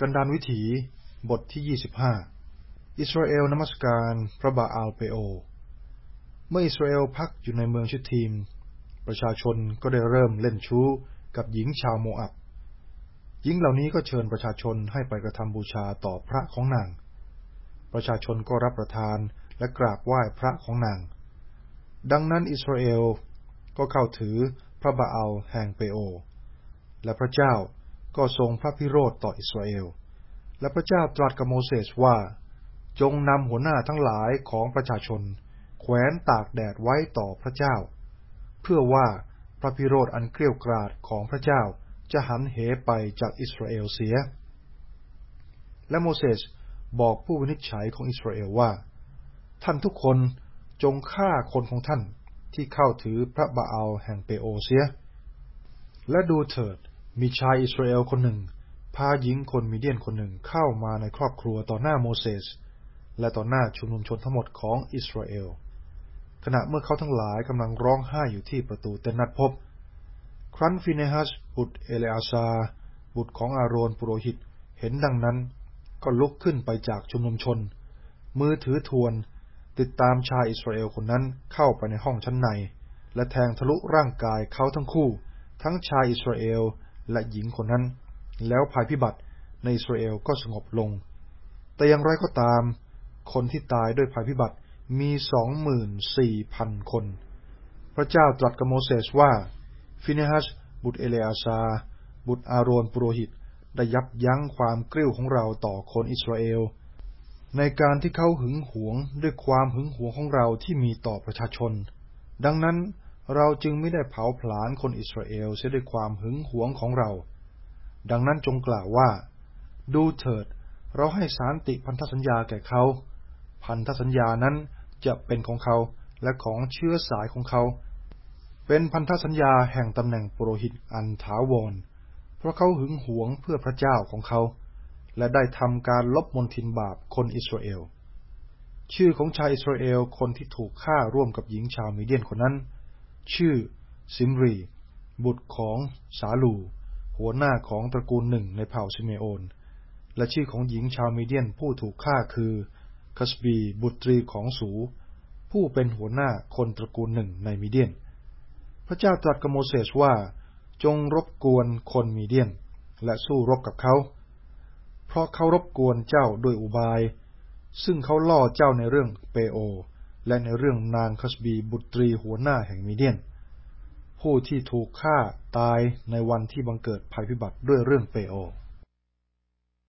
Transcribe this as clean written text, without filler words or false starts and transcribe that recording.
กันดารวิถีบทที่25อิสราเอลนมัสการพระบาอาลเปโอเมื่ออิสราเอลพักอยู่ในเมืองชิตทีมประชาชนก็ได้เริ่มเล่นชู้กับหญิงชาวโมอับหญิงเหล่านี้ก็เชิญประชาชนให้ไปกระทำบูชาต่อพระของนางประชาชนก็รับประทานและกราบไหว้พระของนางดังนั้นอิสราเอลก็เข้าถือพระบาอาลแห่งเปโอและพระเจ้าก็ทรงพระพิโรธต่ออิสราเอลและพระเจ้าตรัสกับโมเสสว่าจงนำหัวหน้าทั้งหลายของประชาชนแขวนตากแดดไว้ต่อพระเจ้าเพื่อว่าพระพิโรธอันเกรี้ยวกราดของพระเจ้าจะหันเหไปจากอิสราเอลเสียและโมเสสบอกผู้วินิจฉัยของอิสราเอลว่าท่านทุกคนจงฆ่าคนของท่านที่เข้าถือพระบาอาลแห่งเปโอเสียและดูเถิดมีชายอิสราเอลคนหนึ่งพาหญิงคนมีเดียนคนหนึ่งเข้ามาในครอบครัวต่อหน้าโมเสสและต่อหน้าชุมนุมชนทั้งหมดของอิสราเอลขณะเมื่อเขาทั้งหลายกำลังร้องไห้อยู่ที่ประตูเต็นท์นัดพบครั้นฟิเนฮัสบุตรเอเลอาซาบุตรของอาโรนปุโรหิตเห็นดังนั้นก็ลุกขึ้นไปจากชุมนุมชนมือถือทวนติดตามชายอิสราเอลคนนั้นเข้าไปในห้องชั้นในและแทงทะลุร่างกายเขาทั้งคู่ทั้งชายอิสราเอลและหญิงคนนั้นแล้วภัยพิบัติในอิสราเอลก็สงบลงแต่อย่างไรก็ตามคนที่ตายด้วยภัยพิบัติมี 24,000 คนพระเจ้าตรัสกับโมเสสว่าฟิเนฮัสบุตรเอเลอาซาบุตรอาโรนปุโรหิตได้ยับยั้งความกริ้วของเราต่อคนอิสราเอลในการที่เขาหึงหวงด้วยความหึงหวงของเราที่มีต่อประชาชนดังนั้นเราจึงไม่ได้เผาผลาญคนอิสราเอลเสียด้วยความหึงหวงของเราดังนั้นจงกล่าวว่าดูเถิดเราให้สันติพันธสัญญาแก่เขาพันธสัญญานั้นจะเป็นของเขาและของเชื้อสายของเขาเป็นพันธสัญญาแห่งตำแหน่งปุโรหิตอันถาวรเพราะเขาหึงหวงเพื่อพระเจ้าของเขาและได้ทำการลบมลทินบาปคนอิสราเอลชื่อของชายอิสราเอลคนที่ถูกฆ่าร่วมกับหญิงชาวมีเดียนคนนั้นชื่อซิมรีบุตรของสาลูหัวหน้าของตระกูลหนึ่งในเผ่าซิเมโอนและชื่อของหญิงชาวมีเดียนผู้ถูกฆ่าคือคัสบีบุตรีของสูผู้เป็นหัวหน้าคนตระกูลหนึ่งในมีเดียนพระเจ้าตรัสกับโมเสสว่าจงรบกวนคนมีเดียนและสู้รบกับเขาเพราะเขารบกวนเจ้าด้วยอุบายซึ่งเขาล่อเจ้าในเรื่องเปโอและในเรื่องนางคัสบีบุตรีหัวหน้าแห่งมีเดียนผู้ที่ถูกฆ่าตายในวันที่บังเกิดภัยพิบัติด้วยเรื่องเปโอ